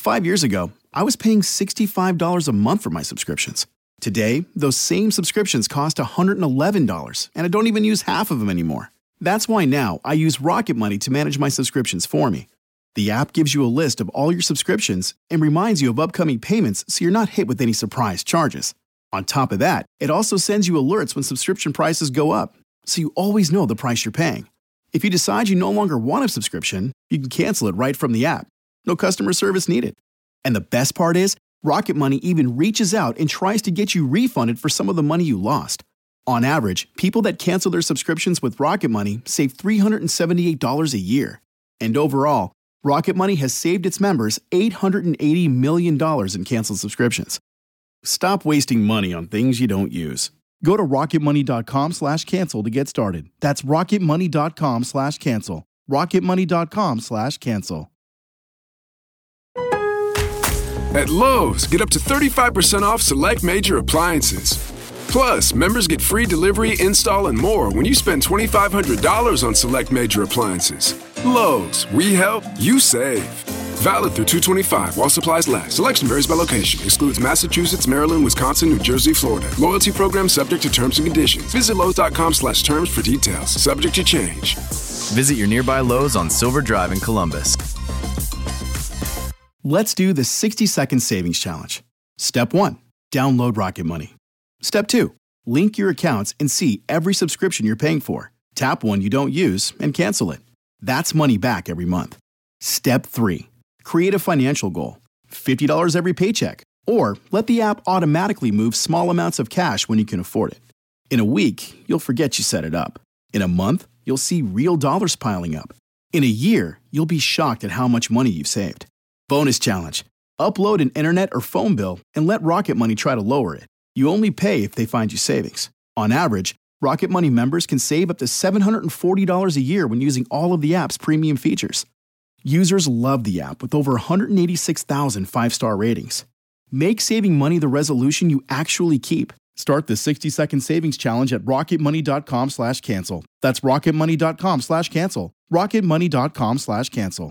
5 years ago, I was paying $65 a month for my subscriptions. Today, those same subscriptions cost $111, and I don't even use half of them anymore. That's why now I use Rocket Money to manage my subscriptions for me. The app gives you a list of all your subscriptions and reminds you of upcoming payments so you're not hit with any surprise charges. On top of that, it also sends you alerts when subscription prices go up, so you always know the price you're paying. If you decide you no longer want a subscription, you can cancel it right from the app. No customer service needed. And the best part is, Rocket Money even reaches out and tries to get you refunded for some of the money you lost. On average, people that cancel their subscriptions with Rocket Money save $378 a year. And overall, Rocket Money has saved its members $880 million in canceled subscriptions. Stop wasting money on things you don't use. Go to rocketmoney.com/cancel to get started. That's rocketmoney.com/cancel. rocketmoney.com/cancel. At Lowe's, get up to 35% off select major appliances. Plus, members get free delivery, install, and more when you spend $2,500 on select major appliances. Lowe's, we help, you save. Valid through 2/25 while supplies last. Selection varies by location. Excludes Massachusetts, Maryland, Wisconsin, New Jersey, Florida. Loyalty program subject to terms and conditions. Visit Lowe's.com/terms for details. Subject to change. Visit your nearby Lowe's on Silver Drive in Columbus. Let's do the 60-second savings challenge. Step 1, download Rocket Money. Step 2, link your accounts and see every subscription you're paying for. Tap one you don't use and cancel it. That's money back every month. Step 3, create a financial goal. $50 every paycheck. Or let the app automatically move small amounts of cash when you can afford it. In a week, you'll forget you set it up. In a month, you'll see real dollars piling up. In a year, you'll be shocked at how much money you've saved. Bonus challenge. Upload an internet or phone bill and let Rocket Money try to lower it. You only pay if they find you savings. On average, Rocket Money members can save up to $740 a year when using all of the app's premium features. Users love the app with over 186,000 five-star ratings. Make saving money the resolution you actually keep. Start the 60-second savings challenge at rocketmoney.com/cancel. That's rocketmoney.com/cancel. rocketmoney.com/cancel.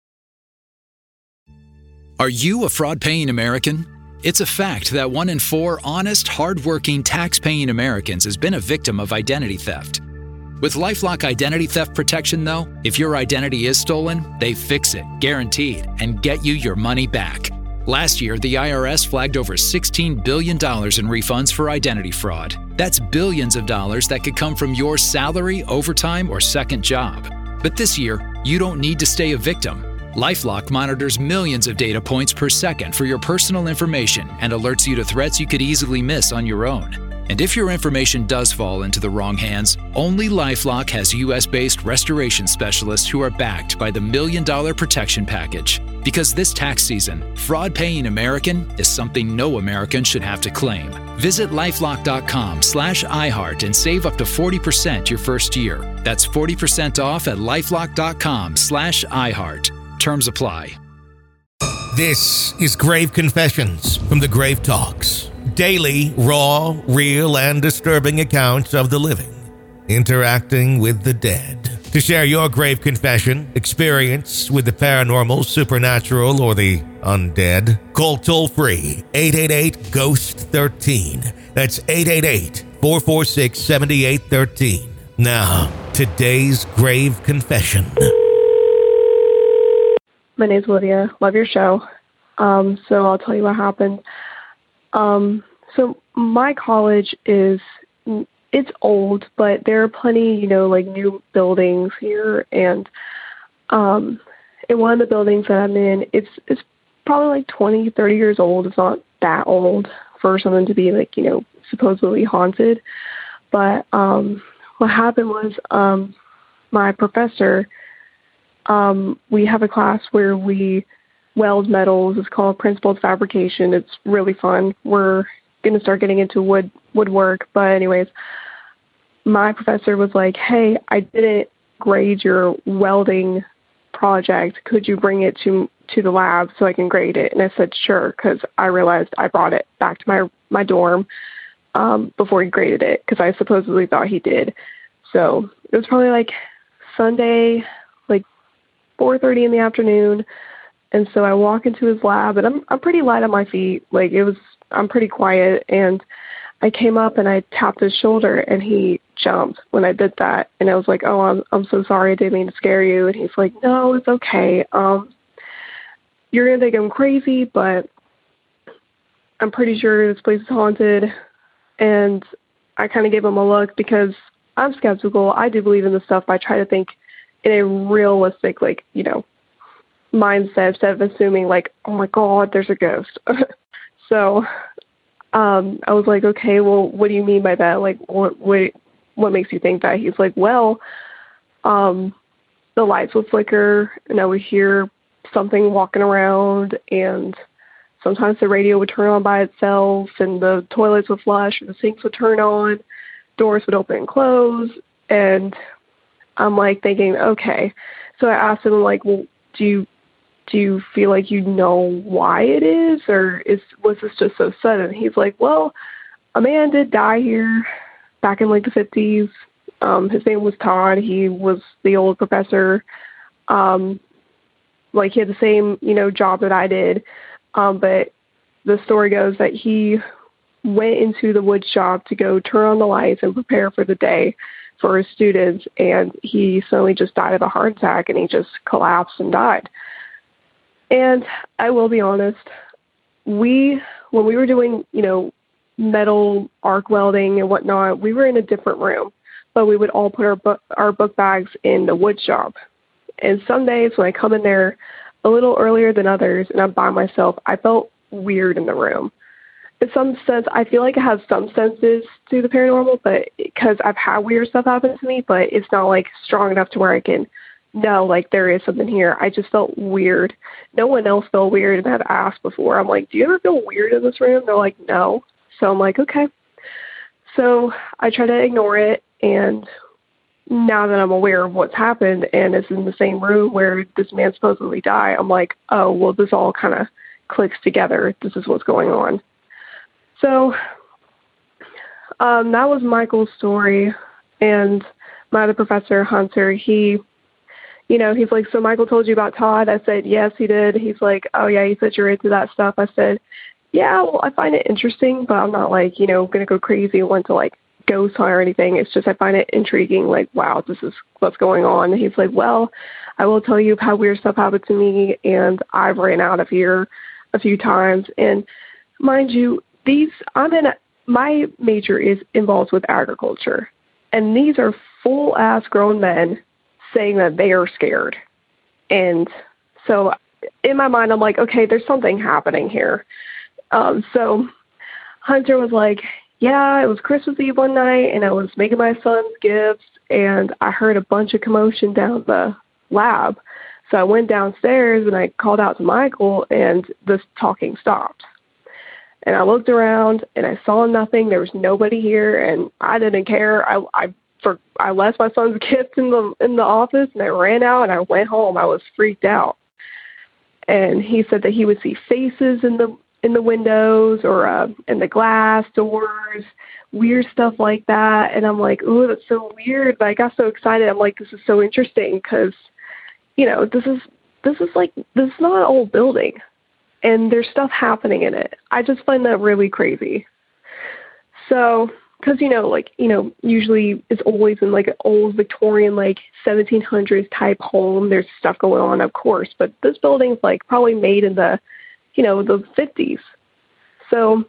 Are you a fraud-paying American? It's a fact that 1 in 4 honest, hard-working, tax-paying Americans has been a victim of identity theft. With LifeLock Identity Theft Protection, though, if your identity is stolen, they fix it, guaranteed, and get you your money back. Last year, the IRS flagged over $16 billion in refunds for identity fraud. That's billions of dollars that could come from your salary, overtime, or second job. But this year, you don't need to stay a victim. LifeLock monitors millions of data points per second for your personal information and alerts you to threats you could easily miss on your own. And if your information does fall into the wrong hands, only LifeLock has US-based restoration specialists who are backed by the $1 Million Protection Package. Because this tax season, fraud-paying American is something no American should have to claim. Visit LifeLock.com/iHeart and save up to 40% your first year. That's 40% off at LifeLock.com/iHeart. Terms apply. This is Grave Confessions from the Grave Talks. Daily, raw, real, and disturbing accounts of the living interacting with the dead. To share your grave confession, experience with the paranormal, supernatural, or the undead, call toll-free 888-GHOST-13. That's 888-446-7813. Now, today's grave confession. My name's Lydia. Love your show. So I'll tell you what happened. So my college it's old, but there are plenty, like new buildings here. And in one of the buildings that I'm in, it's probably like 20, 30 years old. It's not that old for something to be supposedly haunted. But what happened was my professor, we have a class where we weld metals. It's called Principles of Fabrication. It's really fun. We're going to start getting into woodwork. But anyways, my professor was like, hey, I didn't grade your welding project. Could you bring it to the lab so I can grade it? And I said, sure, because I realized I brought it back to my dorm before he graded it, because I supposedly thought he did. So it was probably like Sunday, like 4:30 in the afternoon. And so I walk into his lab, and I'm pretty light on my feet. Like, I'm pretty quiet. And I came up and I tapped his shoulder, and he jumped when I did that. And I was like, oh, I'm so sorry. I didn't mean to scare you. And he's like, no, it's okay. You're going to think I'm crazy, but I'm pretty sure this place is haunted. And I kind of gave him a look because I'm skeptical. I do believe in this stuff, but I try to think in a realistic, like, you know, mindset instead of assuming like, oh my God, there's a ghost. So I was like, okay, well, what do you mean by that? Like, what makes you think that? He's like, well, the lights would flicker and I would hear something walking around, and sometimes the radio would turn on by itself, and the toilets would flush, or the sinks would turn on, doors would open and close. And I'm like thinking, okay. So I asked him, like, well, do you feel like you know why it is, or was this just so sudden? He's like, well, a man did die here back in like the 50s. His name was Todd. He was the old professor. Like, he had the same, you know, job that I did. But the story goes that he went into the wood shop to go turn on the lights and prepare for the day for his students, and he suddenly just died of a heart attack, and he just collapsed and died. And I will be honest, when we were doing, you know, metal arc welding and whatnot, we were in a different room, but we would all put our book bags in the wood shop. And some days when I come in there a little earlier than others and I'm by myself, I felt weird in the room. In some sense, I feel like it has some senses to the paranormal, but because I've had weird stuff happen to me, but it's not like strong enough to where I can know, like, there is something here. I just felt weird. No one else felt weird, and I've asked before. I'm like, do you ever feel weird in this room? They're like, no. So I'm like, okay. So I try to ignore it, and now that I'm aware of what's happened and it's in the same room where this man supposedly died, I'm like, oh, well, this all kind of clicks together. This is what's going on. So that was Michael's story. And my other professor, Hunter, he's like, so Michael told you about Todd? I said, yes, he did. He's like, oh, yeah, you said you're into that stuff. I said, yeah, well, I find it interesting, but I'm not like, going to go crazy and want to like ghost hunt or anything. It's just I find it intriguing, like, wow, this is what's going on. And he's like, well, I will tell you how weird stuff happened to me, and I've ran out of here a few times. And mind you, my major is involved with agriculture, and these are full-ass grown men saying that they are scared. And so in my mind, I'm like, okay, there's something happening here. So Hunter was like, yeah, it was Christmas Eve one night, and I was making my son's gifts, and I heard a bunch of commotion down the lab. So I went downstairs, and I called out to Michael, and this talking stopped. And I looked around, and I saw nothing. There was nobody here, and I didn't care. I left my son's gift in the office, and I ran out, and I went home. I was freaked out. And he said that he would see faces in the windows or in the glass doors, weird stuff like that. And I'm like, ooh, that's so weird. But I got so excited. I'm like, this is so interesting because, this is not an old building, and there's stuff happening in it. I just find that really crazy. So, because, usually it's always in like an old Victorian, like 1700s type home. There's stuff going on, of course, but this building's like probably made in the 50s. So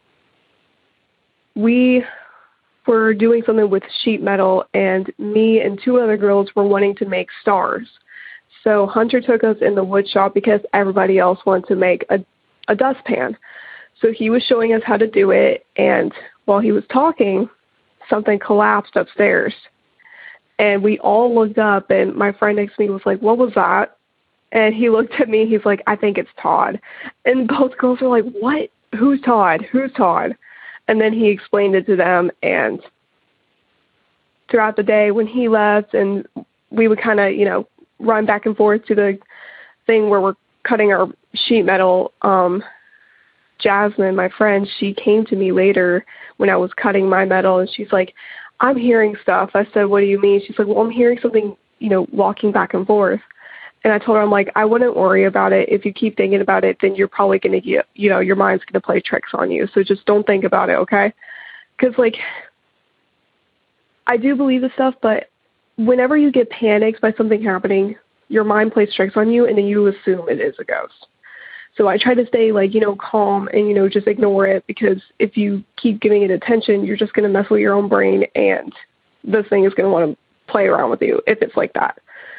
we were doing something with sheet metal, and me and two other girls were wanting to make stars. So Hunter took us in the wood shop because everybody else wanted to make a dustpan. So he was showing us how to do it, and while he was talking, something collapsed upstairs. And we all looked up, and my friend next to me was like, what was that? And he looked at me, he's like, I think it's Todd. And both girls were like, what? Who's Todd? Who's Todd? And then he explained it to them, and throughout the day when he left, and we would kind of, run back and forth to the thing where we're cutting our sheet metal, Jasmine, my friend, she came to me later when I was cutting my metal, and she's like, I'm hearing stuff. I said, what do you mean? She's like, well, I'm hearing something, walking back and forth. And I told her, I'm like, I wouldn't worry about it. If you keep thinking about it, then you're probably going to get, your mind's going to play tricks on you. So just don't think about it, okay? Because, like, I do believe this stuff, but whenever you get panicked by something happening, your mind plays tricks on you, and then you assume it is a ghost. So I try to stay, like, calm and, just ignore it, because if you keep giving it attention, you're just going to mess with your own brain, and this thing is going to want to play around with you if it's like that.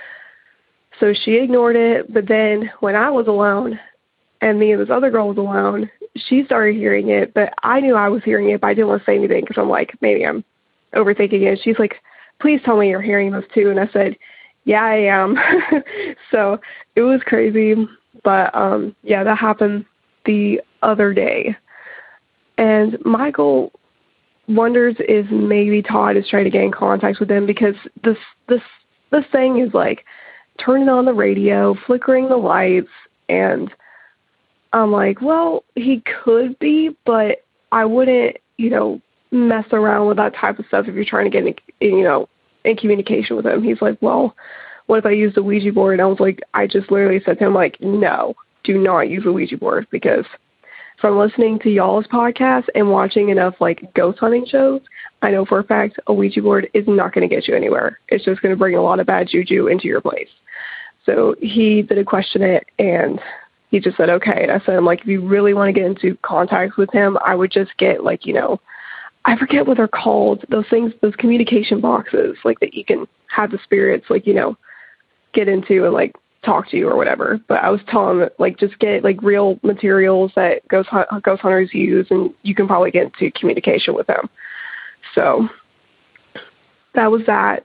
So she ignored it, but then when I was alone and me and this other girl was alone, she started hearing it, but I knew I was hearing it, but I didn't want to say anything because I'm like, maybe I'm overthinking it. She's like, please tell me you're hearing this too. And I said, yeah, I am. So it was crazy. But yeah, that happened the other day. And Michael wonders if maybe Todd is trying to get in contact with him, because this thing is like turning on the radio, flickering the lights, and I'm like, well, he could be, but I wouldn't, mess around with that type of stuff if you're trying to get in communication with him. He's like, well, what if I use the Ouija board? And I was like, I just literally said to him, like, no, do not use the Ouija board, because from listening to y'all's podcast and watching enough, like, ghost hunting shows, I know for a fact a Ouija board is not going to get you anywhere. It's just going to bring a lot of bad juju into your place. So he didn't question it, and he just said, okay. And I said, I'm like, if you really want to get into contact with him, I would just get, like, I forget what they're called, those things, those communication boxes, like, that you can have the spirits, like, get into and, like, talk to you or whatever. But I was telling him, like, just get, like, real materials that ghost hunters use, and you can probably get into communication with them. So that was that.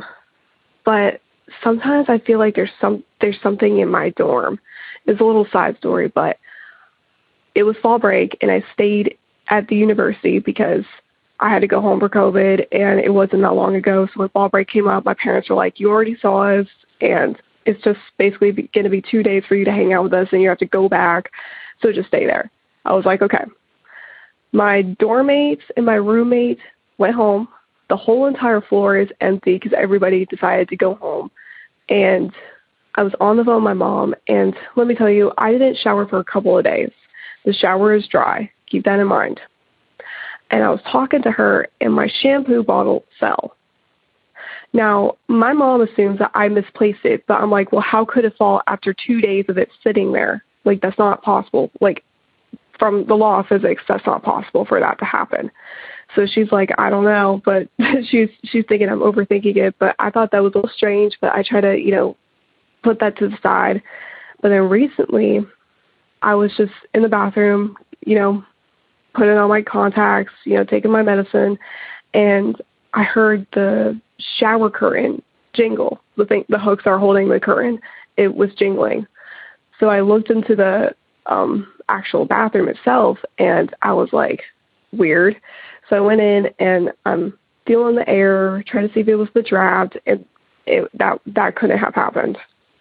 But sometimes I feel like there's something in my dorm. It's a little side story, but it was fall break, and I stayed at the university because I had to go home for COVID, and it wasn't that long ago. So when fall break came up, my parents were like, you already saw us, and it's just basically going to be 2 days for you to hang out with us, and you have to go back. So just stay there. I was like, okay. My dorm mates and my roommate went home. The whole entire floor is empty because everybody decided to go home. And I was on the phone with my mom, and let me tell you, I didn't shower for a couple of days. The shower is dry. Keep that in mind. And I was talking to her, and my shampoo bottle fell. Now, my mom assumes that I misplaced it, but I'm like, well, how could it fall after 2 days of it sitting there? Like, that's not possible. Like, from the law of physics, that's not possible for that to happen. So she's like, I don't know, but she's thinking I'm overthinking it. But I thought that was a little strange, but I try to, put that to the side. But then recently, I was just in the bathroom, putting on my contacts, taking my medicine, and I heard the shower curtain jingle. The hooks are holding the curtain. It was jingling. So I looked into the actual bathroom itself, and I was like, weird. So I went in, and I'm feeling the air, trying to see if it was the draft, and that couldn't have happened.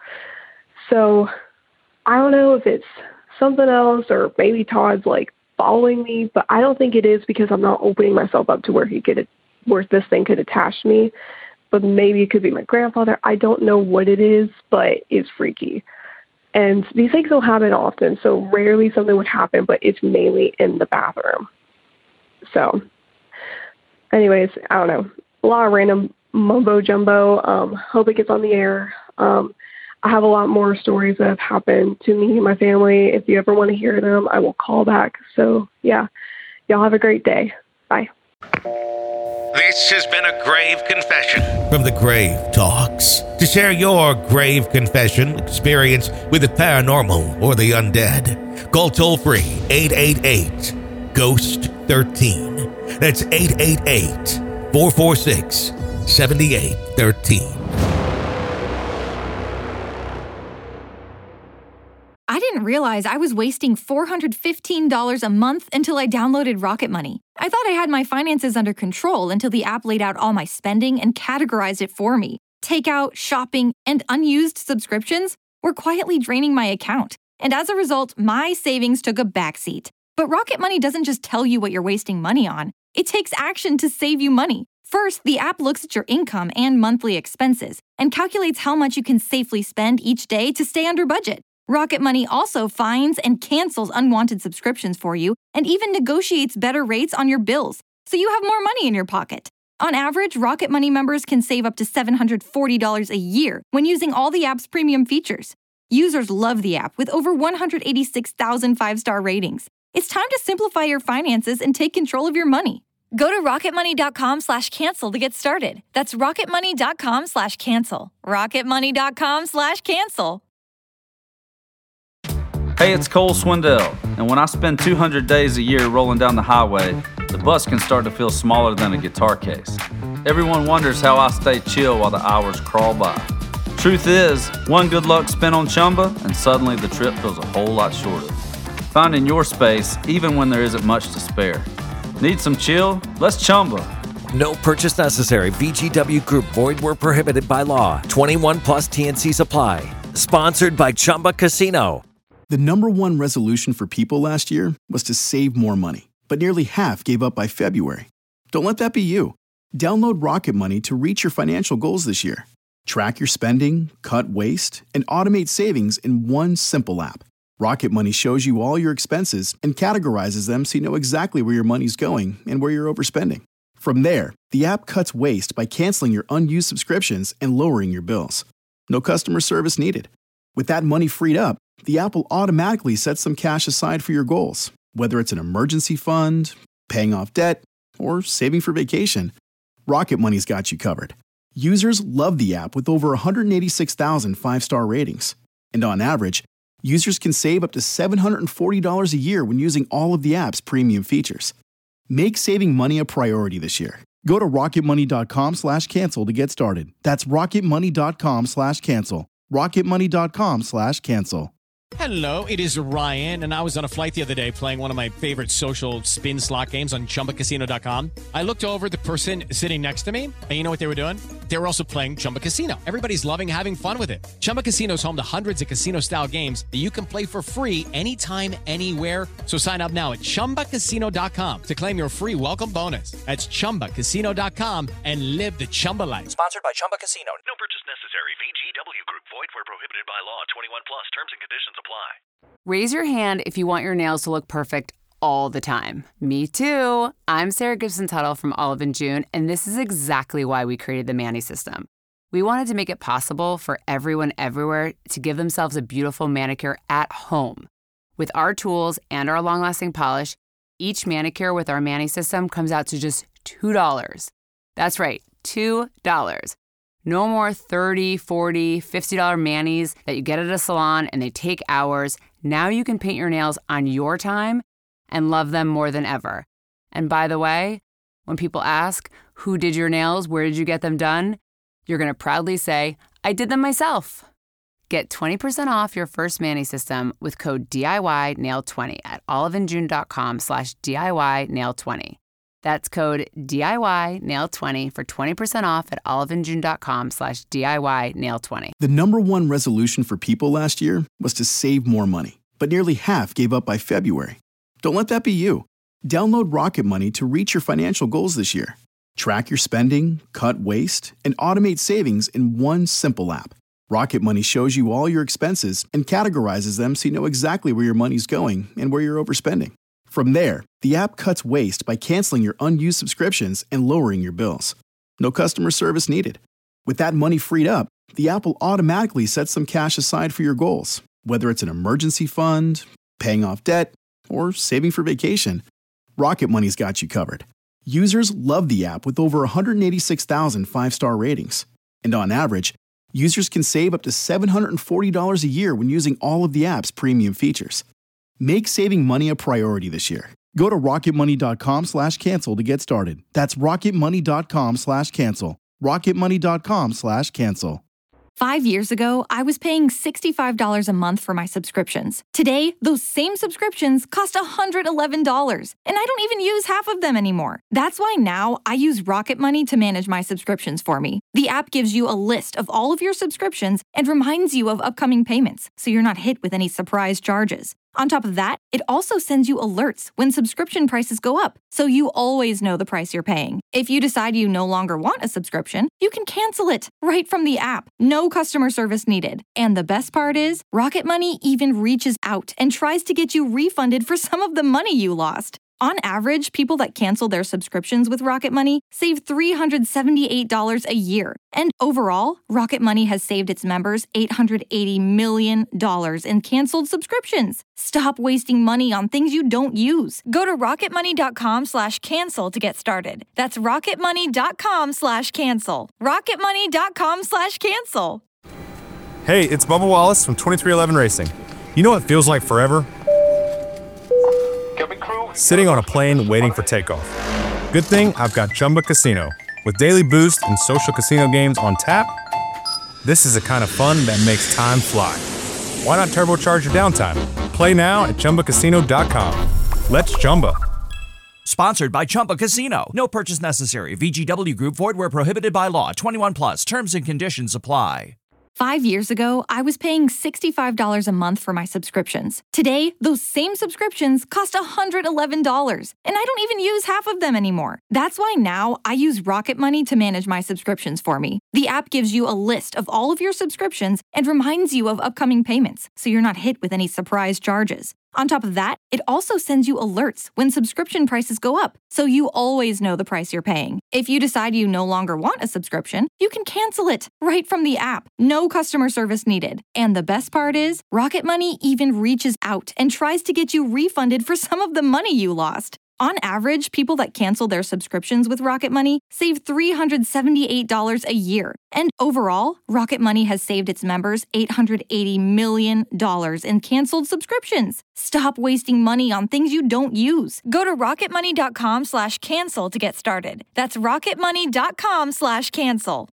So I don't know if it's something else, or maybe Todd's like following me, but I don't think it is, because I'm not opening myself up to where this thing could attach me. But maybe it could be my grandfather. I don't know what it is, but it's freaky. And these things don't happen often, so rarely something would happen, but it's mainly in the bathroom. So anyways, I don't know. A lot of random mumbo jumbo. Hope it gets on the air. I have a lot more stories that have happened to me and my family. If you ever want to hear them, I will call back. So yeah, y'all have a great day. Bye. This has been a grave confession from the Grave Talks. To share your grave confession experience with the paranormal or the undead, call toll-free 888-GHOST-13. That's 888-446-7813. I didn't realize I was wasting $415 a month until I downloaded Rocket Money. I thought I had my finances under control until the app laid out all my spending and categorized it for me. Takeout, shopping, and unused subscriptions were quietly draining my account. And as a result, my savings took a backseat. But Rocket Money doesn't just tell you what you're wasting money on. It takes action to save you money. First, the app looks at your income and monthly expenses and calculates how much you can safely spend each day to stay under budget. Rocket Money also finds and cancels unwanted subscriptions for you and even negotiates better rates on your bills, so you have more money in your pocket. On average, Rocket Money members can save up to $740 a year when using all the app's premium features. Users love the app with over 186,000 five-star ratings. It's time to simplify your finances and take control of your money. Go to rocketmoney.com/cancel to get started. That's rocketmoney.com/cancel. rocketmoney.com/cancel. Hey, it's Cole Swindell, and when I spend 200 days a year rolling down the highway, the bus can start to feel smaller than a guitar case. Everyone wonders how I stay chill while the hours crawl by. Truth is, one good luck spin on Chumba, and suddenly the trip feels a whole lot shorter. Finding your space, even when there isn't much to spare. Need some chill? Let's Chumba. No purchase necessary. VGW Group. Void where prohibited by law. 21 plus TNCs apply. Sponsored by Chumba Casino. The number one resolution for people last year was to save more money, but nearly half gave up by February. Don't let that be you. Download Rocket Money to reach your financial goals this year. Track your spending, cut waste, and automate savings in one simple app. Rocket Money shows you all your expenses and categorizes them so you know exactly where your money's going and where you're overspending. From there, the app cuts waste by canceling your unused subscriptions and lowering your bills. No customer service needed. With that money freed up, the app will automatically set some cash aside for your goals, whether it's an emergency fund, paying off debt, or saving for vacation. Rocket Money's got you covered. Users love the app with over 186,000 five-star ratings. And on average, users can save up to $740 a year when using all of the app's premium features. Make saving money a priority this year. Go to rocketmoney.com/cancel to get started. That's rocketmoney.com/cancel. rocketmoney.com/cancel. Hello, it is Ryan, and I was on a flight the other day playing one of my favorite social spin slot games on ChumbaCasino.com. I looked over at the person sitting next to me, and you know what they were doing? They were also playing Chumba Casino. Everybody's loving having fun with it. Chumba Casino is home to hundreds of casino-style games that you can play for free anytime, anywhere. So sign up now at ChumbaCasino.com to claim your free welcome bonus. That's ChumbaCasino.com and live the Chumba life. Sponsored by Chumba Casino. No purchase necessary. VGW Group. Void where prohibited by law. 21 plus. Terms and conditions apply. Raise your hand if you want your nails to look perfect all the time. Me too. I'm Sarah Gibson Tuttle from Olive & June, and this is exactly why we created the Manny system. We wanted to make it possible for everyone everywhere to give themselves a beautiful manicure at home. With our tools and our long-lasting polish, each manicure with our Manny system comes out to just $2. That's right, $2. No more $30, $40, $50 manis that you get at a salon and they take hours. Now you can paint your nails on your time and love them more than ever. And by the way, when people ask, who did your nails? Where did you get them done? You're going to proudly say, I did them myself. Get 20% off your first Manny system with code DIYNail20 at oliveandjune.com/DIYNail20. That's code DIYNail20 for 20% off at oliveandjune.com/DIYNail20. The number one resolution for people last year was to save more money, but nearly half gave up by February. Don't let that be you. Download Rocket Money to reach your financial goals this year. Track your spending, cut waste, and automate savings in one simple app. Rocket Money shows you all your expenses and categorizes them so you know exactly where your money's going and where you're overspending. From there, the app cuts waste by canceling your unused subscriptions and lowering your bills. No customer service needed. With that money freed up, the app will automatically set some cash aside for your goals, whether it's an emergency fund, paying off debt, or saving for vacation. Rocket Money's got you covered. Users love the app with over 186,000 five-star ratings. And on average, users can save up to $740 a year when using all of the app's premium features. Make saving money a priority this year. Go to rocketmoney.com/cancel to get started. That's rocketmoney.com/cancel. rocketmoney.com/cancel. 5 years ago, I was paying $65 a month for my subscriptions. Today, those same subscriptions cost $111, and I don't even use half of them anymore. That's why now I use Rocket Money to manage my subscriptions for me. The app gives you a list of all of your subscriptions and reminds you of upcoming payments, so you're not hit with any surprise charges. On top of that, it also sends you alerts when subscription prices go up, so you always know the price you're paying. If you decide you no longer want a subscription, you can cancel it right from the app. No customer service needed. And the best part is, Rocket Money even reaches out and tries to get you refunded for some of the money you lost. On average, people that cancel their subscriptions with Rocket Money save $378 a year. And overall, Rocket Money has saved its members $880 million in canceled subscriptions. Stop wasting money on things you don't use. Go to rocketmoney.com/cancel to get started. That's rocketmoney.com/cancel. rocketmoney.com/cancel. Hey, it's Bubba Wallace from 2311 Racing. You know what feels like forever? Sitting on a plane waiting for takeoff. Good thing I've got Chumba Casino. With daily boost and social casino games on tap, this is the kind of fun that makes time fly. Why not turbocharge your downtime? Play now at ChumbaCasino.com. Let's Chumba. Sponsored by Chumba Casino. No purchase necessary. VGW Group. Void where prohibited by law. 21 plus. Terms and conditions apply. 5 years ago, I was paying $65 a month for my subscriptions. Today, those same subscriptions cost $111, and I don't even use half of them anymore. That's why now I use Rocket Money to manage my subscriptions for me. The app gives you a list of all of your subscriptions and reminds you of upcoming payments, so you're not hit with any surprise charges. On top of that, it also sends you alerts when subscription prices go up, so you always know the price you're paying. If you decide you no longer want a subscription, you can cancel it right from the app. No customer service needed. And the best part is, Rocket Money even reaches out and tries to get you refunded for some of the money you lost. On average, people that cancel their subscriptions with Rocket Money save $378 a year. And overall, Rocket Money has saved its members $880 million in canceled subscriptions. Stop wasting money on things you don't use. Go to rocketmoney.com/cancel to get started. That's rocketmoney.com/cancel.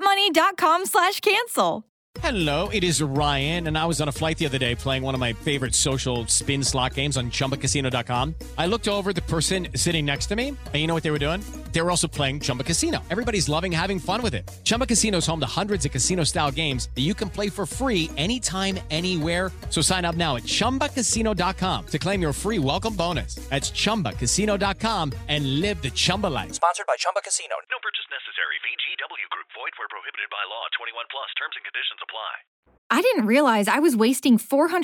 rocketmoney.com/cancel. Hello, it is Ryan, and I was on a flight the other day playing one of my favorite social spin slot games on ChumbaCasino.com. I looked over at the person sitting next to me, and you know what they were doing? They were also playing Chumba Casino. Everybody's loving having fun with it. Chumba Casino is home to hundreds of casino-style games that you can play for free anytime, anywhere. So sign up now at ChumbaCasino.com to claim your free welcome bonus. That's ChumbaCasino.com and live the Chumba life. Sponsored by Chumba Casino. No purchase necessary. VGW Group. Void where prohibited by law. 21 plus. Terms and conditions apply. I didn't realize I was wasting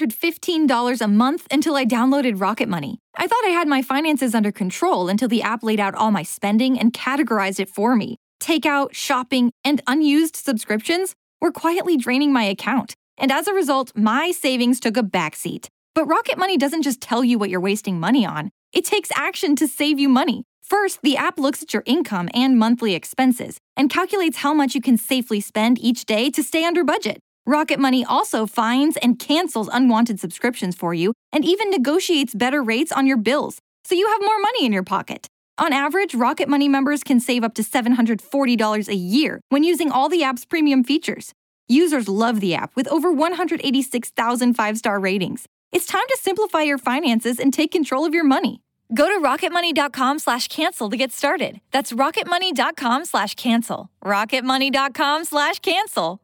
$415 a month until I downloaded Rocket Money. I thought I had my finances under control until the app laid out all my spending and categorized it for me. Takeout, shopping, and unused subscriptions were quietly draining my account. And as a result, my savings took a backseat. But Rocket Money doesn't just tell you what you're wasting money on. It takes action to save you money. First, the app looks at your income and monthly expenses and calculates how much you can safely spend each day to stay under budget. Rocket Money also finds and cancels unwanted subscriptions for you and even negotiates better rates on your bills, so you have more money in your pocket. On average, Rocket Money members can save up to $740 a year when using all the app's premium features. Users love the app with over 186,000 five-star ratings. It's time to simplify your finances and take control of your money. Go to rocketmoney.com/cancel to get started. That's rocketmoney.com/cancel. rocketmoney.com/cancel.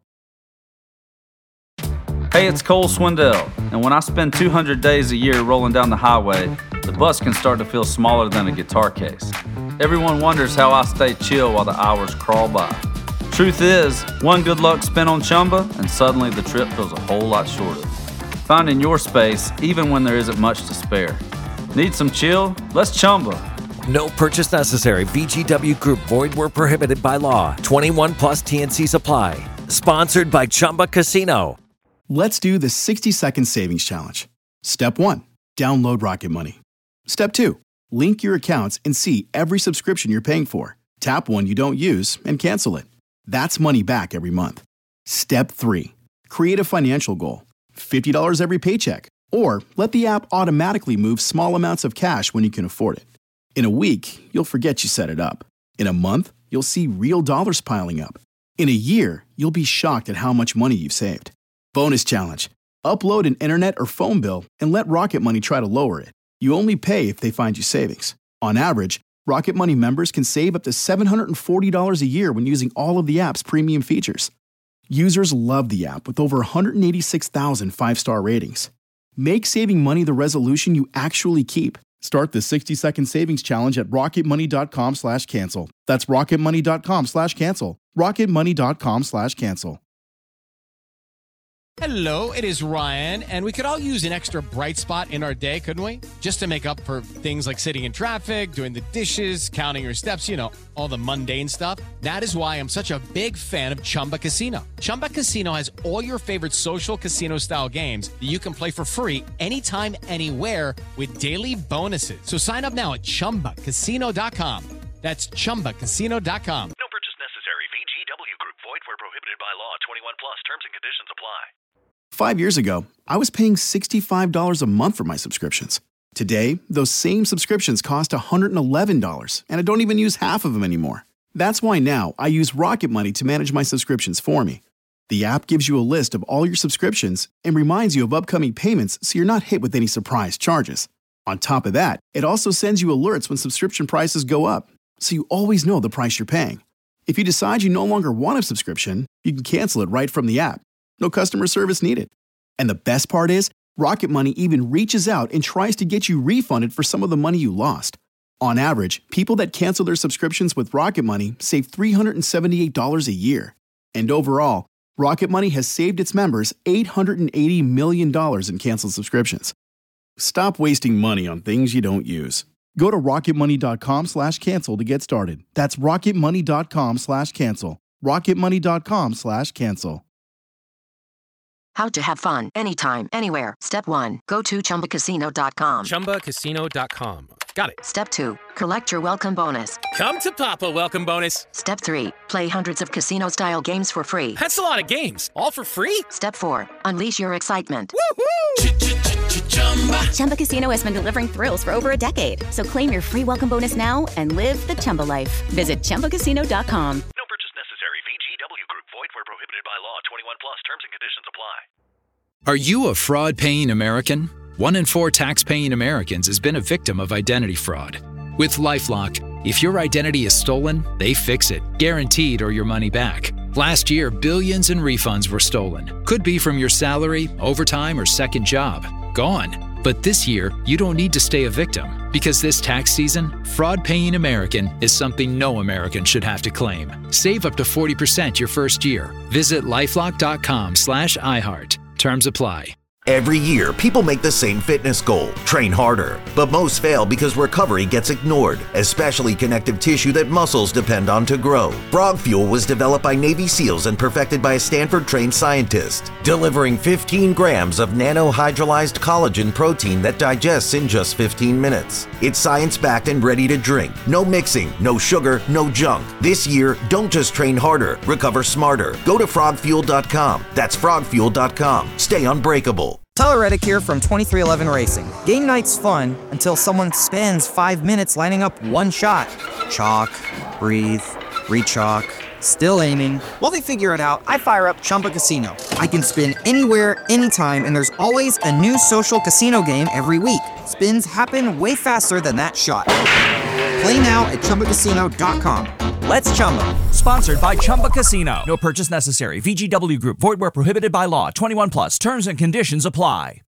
Hey, it's Cole Swindell, and when I spend 200 days a year rolling down the highway, the bus can start to feel smaller than a guitar case. Everyone wonders how I stay chill while the hours crawl by. Truth is, one good luck spin on Chumba, and suddenly the trip feels a whole lot shorter. Finding your space, even when there isn't much to spare. Need some chill? Let's Chumba. No purchase necessary. VGW Group. Void where prohibited by law. 21 plus TNCs apply. Sponsored by Chumba Casino. Let's do the 60-second savings challenge. Step 1. Download Rocket Money. Step 2. Link your accounts and see every subscription you're paying for. Tap one you don't use and cancel it. That's money back every month. Step 3. Create a financial goal. $50 every paycheck. Or let the app automatically move small amounts of cash when you can afford it. In a week, you'll forget you set it up. In a month, you'll see real dollars piling up. In a year, you'll be shocked at how much money you've saved. Bonus challenge. Upload an internet or phone bill and let Rocket Money try to lower it. You only pay if they find you savings. On average, Rocket Money members can save up to $740 a year when using all of the app's premium features. Users love the app with over 186,000 five-star ratings. Make saving money the resolution you actually keep. Start the 60-second savings challenge at rocketmoney.com/cancel. That's rocketmoney.com/cancel. rocketmoney.com/cancel. Hello, it is Ryan, and we could all use an extra bright spot in our day, couldn't we? Just to make up for things like sitting in traffic, doing the dishes, counting your steps, all the mundane stuff. That is why I'm such a big fan of Chumba Casino. Chumba Casino has all your favorite social casino-style games that you can play for free anytime, anywhere with daily bonuses. So sign up now at ChumbaCasino.com. That's ChumbaCasino.com. No purchase necessary. VGW Group. Void where prohibited by law. 21 plus. Terms and conditions apply. 5 years ago, I was paying $65 a month for my subscriptions. Today, those same subscriptions cost $111, and I don't even use half of them anymore. That's why now I use Rocket Money to manage my subscriptions for me. The app gives you a list of all your subscriptions and reminds you of upcoming payments so you're not hit with any surprise charges. On top of that, it also sends you alerts when subscription prices go up, so you always know the price you're paying. If you decide you no longer want a subscription, you can cancel it right from the app. No customer service needed. And the best part is, Rocket Money even reaches out and tries to get you refunded for some of the money you lost. On average, people that cancel their subscriptions with Rocket Money save $378 a year. And overall, Rocket Money has saved its members $880 million in canceled subscriptions. Stop wasting money on things you don't use. Go to rocketmoney.com/cancel to get started. That's rocketmoney.com/cancel. rocketmoney.com/cancel. How to have fun anytime, anywhere. Step 1. Go to ChumbaCasino.com. ChumbaCasino.com. Got it. Step 2. Collect your welcome bonus. Come to Papa welcome bonus. Step 3. Play hundreds of casino-style games for free. That's a lot of games. All for free? Step 4. Unleash your excitement. Chumba Casino has been delivering thrills for over a decade. So claim your free welcome bonus now and live the Chumba life. Visit ChumbaCasino.com. No purchase necessary. VGW Group. Void where prohibited by law. 21 plus. Terms and conditions apply. Are you a fraud-paying American? 1 in 4 tax-paying Americans has been a victim of identity fraud. With LifeLock, if your identity is stolen, they fix it, guaranteed, or your money back. Last year, billions in refunds were stolen. Could be from your salary, overtime, or second job. Gone. But this year, you don't need to stay a victim, because this tax season, fraud-paying American is something no American should have to claim. Save up to 40% your first year. Visit lifelock.com/iHeart. Terms apply. Every year, people make the same fitness goal, train harder. But most fail because recovery gets ignored, especially connective tissue that muscles depend on to grow. Frog Fuel was developed by Navy SEALs and perfected by a Stanford-trained scientist, delivering 15 grams of nanohydrolyzed collagen protein that digests in just 15 minutes. It's science-backed and ready to drink. No mixing, no sugar, no junk. This year, don't just train harder, recover smarter. Go to frogfuel.com. That's frogfuel.com. Stay unbreakable. Tyler Reddick here from 2311 Racing. Game night's fun until someone spends 5 minutes lining up one shot. Chalk, breathe, re-chalk, still aiming. While they figure it out, I fire up Chumba Casino. I can spin anywhere, anytime, and there's always a new social casino game every week. Spins happen way faster than that shot. Play now at ChumbaCasino.com. Let's Chumba. Sponsored by Chumba Casino. No purchase necessary. VGW Group. Void where prohibited by law. 21 plus. Terms and conditions apply.